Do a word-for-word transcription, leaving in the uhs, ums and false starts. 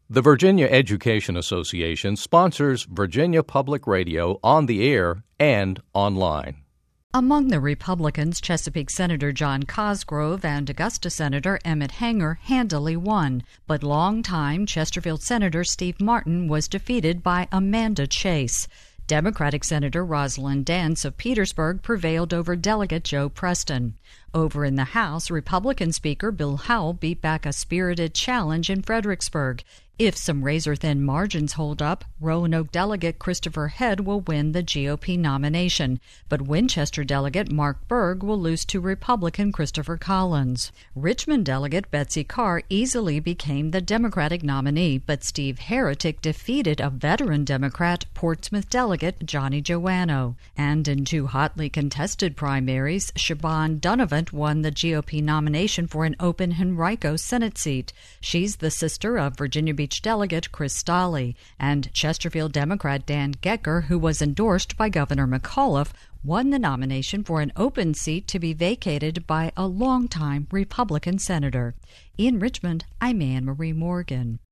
The Virginia Education Association sponsors Virginia Public Radio on the air and online. Among the Republicans, Chesapeake Senator John Cosgrove and Augusta Senator Emmett Hanger handily won, but longtime Chesterfield Senator Steve Martin was defeated by Amanda Chase. Democratic Senator Rosalind Dance of Petersburg prevailed over Delegate Joe Preston. Over in the House, Republican Speaker Bill Howell beat back a spirited challenge in Fredericksburg. If some razor-thin margins hold up, Roanoke Delegate Christopher Head will win the G O P nomination, but Winchester Delegate Mark Berg will lose to Republican Christopher Collins. Richmond Delegate Betsy Carr easily became the Democratic nominee, but Steve Heretic defeated a veteran Democrat, Portsmouth Delegate Johnny Joanno. And in two hotly contested primaries, Siobhan Dunavant won the G O P nomination for an open Henrico Senate seat. She's the sister of Virginia Beach Delegate Chris Stolle, and Chesterfield Democrat Dan Gecker, who was endorsed by Governor McAuliffe, won the nomination for an open seat to be vacated by a longtime Republican senator. In Richmond, I'm Anne Marie Morgan.